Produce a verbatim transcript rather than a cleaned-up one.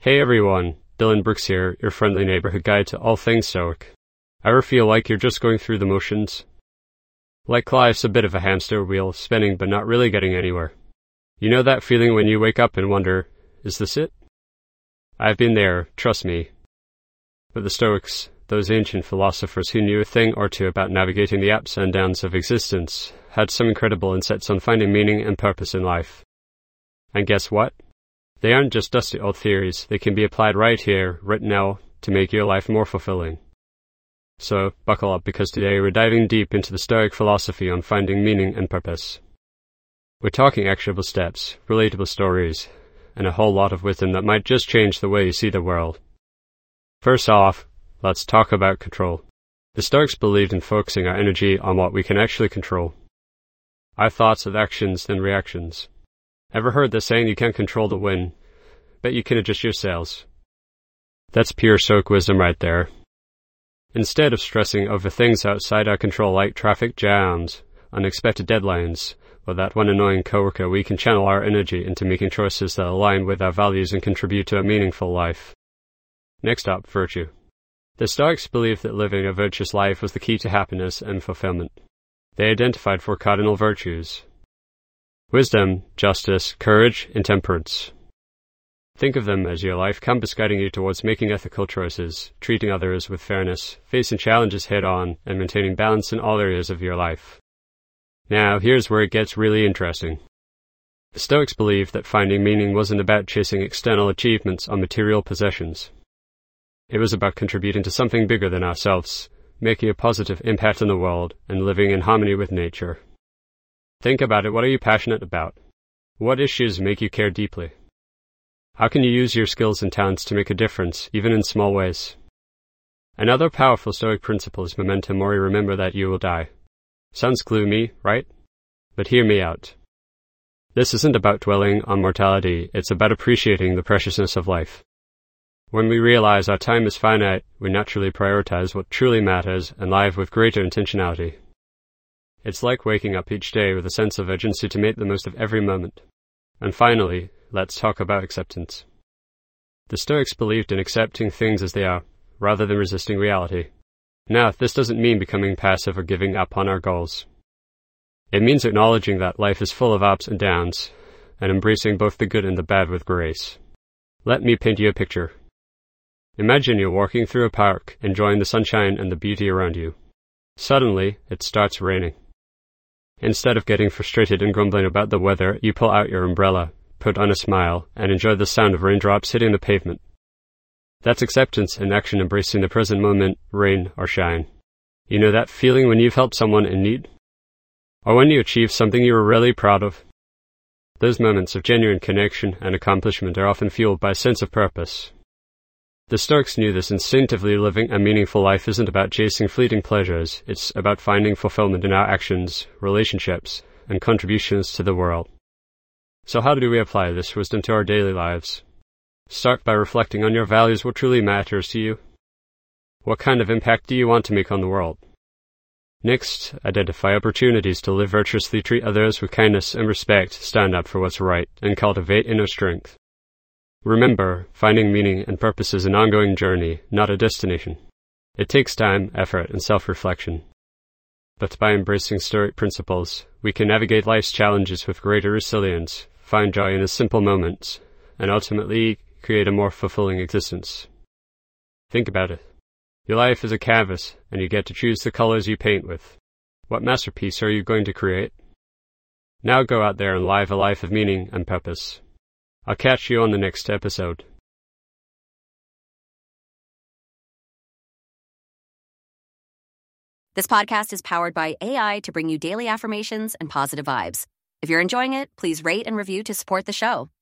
Hey everyone, Dylan Brooks here, your friendly neighborhood guide to all things Stoic. Ever feel like you're just going through the motions? Like life's a bit of a hamster wheel, spinning but not really getting anywhere. You know that feeling when you wake up and wonder, is this it? I've been there, trust me. But the Stoics, those ancient philosophers who knew a thing or two about navigating the ups and downs of existence, had some incredible insights on finding meaning and purpose in life. And guess what? They aren't just dusty old theories, they can be applied right here, right now, to make your life more fulfilling. So, buckle up because today we're diving deep into the Stoic philosophy on finding meaning and purpose. We're talking actionable steps, relatable stories, and a whole lot of wisdom that might just change the way you see the world. First off, let's talk about control. The Stoics believed in focusing our energy on what we can actually control. Our thoughts have actions than reactions. Ever heard the saying you can't control the wind, but you can adjust your sails? That's pure Stoic wisdom right there. Instead of stressing over things outside our control like traffic jams, unexpected deadlines, or that one annoying coworker, we can channel our energy into making choices that align with our values and contribute to a meaningful life. Next up, virtue. The Stoics believed that living a virtuous life was the key to happiness and fulfillment. They identified four cardinal virtues: wisdom, justice, courage, and temperance. Think of them as your life compass guiding you towards making ethical choices, treating others with fairness, facing challenges head-on, and maintaining balance in all areas of your life. Now, here's where it gets really interesting. The Stoics believed that finding meaning wasn't about chasing external achievements or material possessions. It was about contributing to something bigger than ourselves, making a positive impact on the world, and living in harmony with nature. Think about it. What are you passionate about? What issues make you care deeply? How can you use your skills and talents to make a difference, even in small ways? Another powerful Stoic principle is memento mori, remember that you will die. Sounds gloomy, right? But hear me out. This isn't about dwelling on mortality, it's about appreciating the preciousness of life. When we realize our time is finite, we naturally prioritize what truly matters and live with greater intentionality. It's like waking up each day with a sense of urgency to make the most of every moment. And finally, let's talk about acceptance. The Stoics believed in accepting things as they are, rather than resisting reality. Now, this doesn't mean becoming passive or giving up on our goals. It means acknowledging that life is full of ups and downs, and embracing both the good and the bad with grace. Let me paint you a picture. Imagine you're walking through a park, enjoying the sunshine and the beauty around you. Suddenly, it starts raining. Instead of getting frustrated and grumbling about the weather, you pull out your umbrella, put on a smile, and enjoy the sound of raindrops hitting the pavement. That's acceptance in action, embracing the present moment, rain or shine. You know that feeling when you've helped someone in need? Or when you achieve something you were really proud of? Those moments of genuine connection and accomplishment are often fueled by a sense of purpose. The Stoics knew this instinctively. Living a meaningful life isn't about chasing fleeting pleasures, it's about finding fulfillment in our actions, relationships, and contributions to the world. So how do we apply this wisdom to our daily lives? Start by reflecting on your values. What truly matters to you? What kind of impact do you want to make on the world? Next, identify opportunities to live virtuously, treat others with kindness and respect, stand up for what's right, and cultivate inner strength. Remember, finding meaning and purpose is an ongoing journey, not a destination. It takes time, effort, and self-reflection. But by embracing Stoic principles, we can navigate life's challenges with greater resilience, find joy in the simple moments, and ultimately create a more fulfilling existence. Think about it. Your life is a canvas, and you get to choose the colors you paint with. What masterpiece are you going to create? Now go out there and live a life of meaning and purpose. I'll catch you on the next episode. This podcast is powered by A I to bring you daily affirmations and positive vibes. If you're enjoying it, please rate and review to support the show.